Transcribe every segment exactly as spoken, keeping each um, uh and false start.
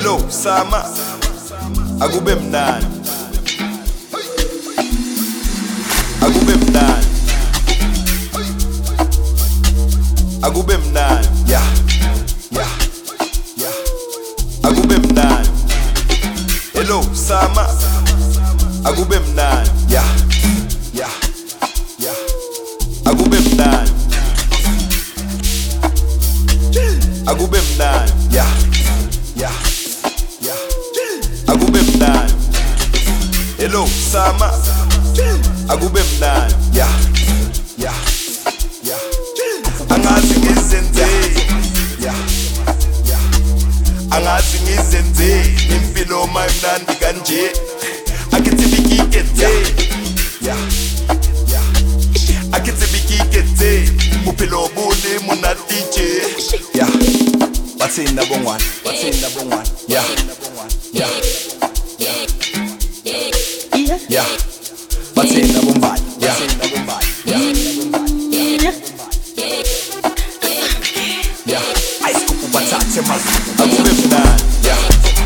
Hello Sama, akube mnandi, akube mnandi, akube mnandi, yeah, yeah, yeah, akube mnandi. Hello Sama, akube mnandi, yeah, yeah, yeah, akube mnandi, akube mnandi, yeah, yeah, yeah, akube mnandi. Hello Sama, akube mnandi, yeah, yeah, yeah, angazi ngizenze, yeah, yeah, angazi ngizenze impilo mayimnandi kanje, akithi bikikethe, yeah, yeah, akithi bikikethe uphilo buni muna D J, yeah, bathini nabongwane, bathini nabongwane, yeah, yeah, yeah, yeah, bathini nabombali, yeah, yeah, yeah, ice kupu bathathe mazi, akube mnandi, yeah,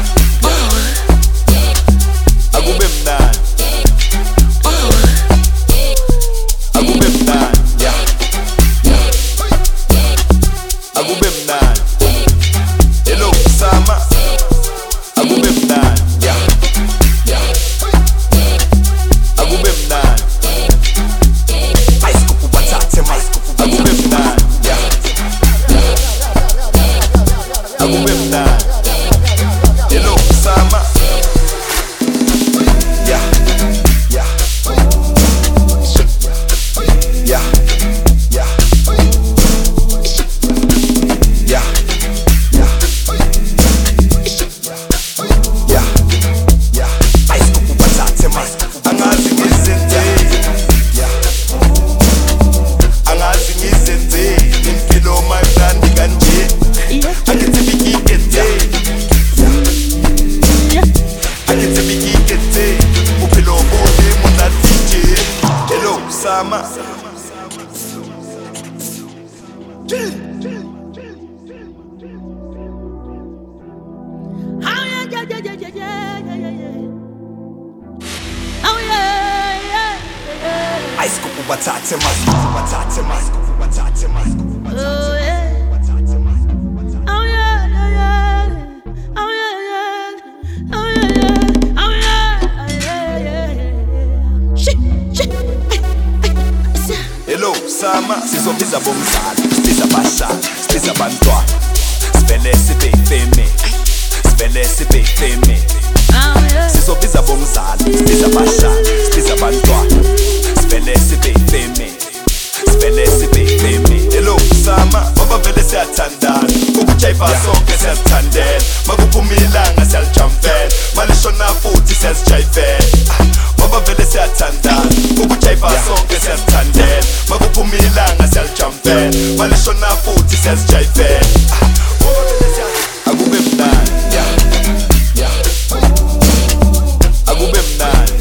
akube mnandi, akube mnandi, yeah, yeah, akube mnandi. Hello Sama, akube mnandi, yeah, yeah, akube mnandi, ice kupu bathathe mazi, akube mnandi, yeah, yeah, akube mnandi. Hello Sama, yeah, yeah, yeah, yeah, yeah, yeah, yeah, ice kupu bathathe mazi, angazi ngizenze, yeah, angazi ngizenze impilo mayimnandi kanje, akithi bikikethe, akithi bikikethe uphilo buni muna D J. Hello Sama, Oh yeah, yeah, yeah, yeah, yeah, yeah, yeah, yeah. Oh yeah, yeah, yeah. ice kupu bathathe mazi, bathathe mazi, bathathe mazi, Oh yeah. bathathe mazi. Oh yeah, yeah, yeah. Oh yeah, yeah. Oh yeah, yeah. Oh yeah, yeah, yeah, yeah. Shit, shit. Ay, ay, ay. Hello Sama, sizobiza bomzali, sibiza abashali, sibiza abantwana, sivele sibe fame, sivele sibe fame. Oh yeah. Sizobiza bomzali, sibiza abashali, sibiza abantwana, sivele sibe fame, sivele sibe fame. Hello Sama, baba vele siyathandana, ukujayiva sonke siyazithandela, makuphuma ilanga siyalijampela, malishona futhi siyazijayivela. Baba vele siyathandana, ukujayiva sonke siyazithandela, makuphuma ilanga siyalijampela, malishona futhi siyazijayivela. Akube mnandi, yeah, yeah, akube mnandi,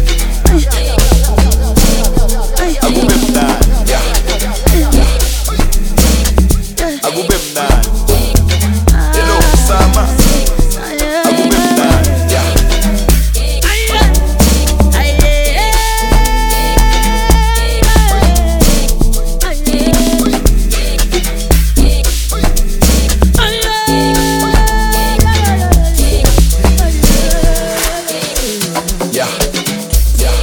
akube mnandi, yeah, yeah, akube mnandi. Hello Sama, akube mnandi, yeah, yeah, yeah,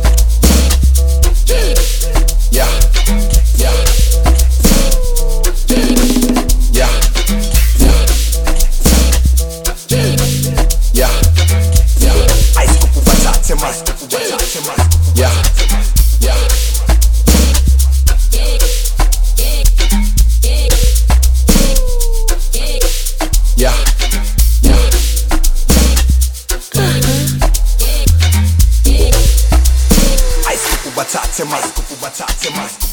yeah, yeah, yeah, yeah, yeah, ice kupu bathathe mazi, bathathe mazi, yeah, yeah, yeah, yeah, ice kupu bathathe mazi, kupu bathathe mazi.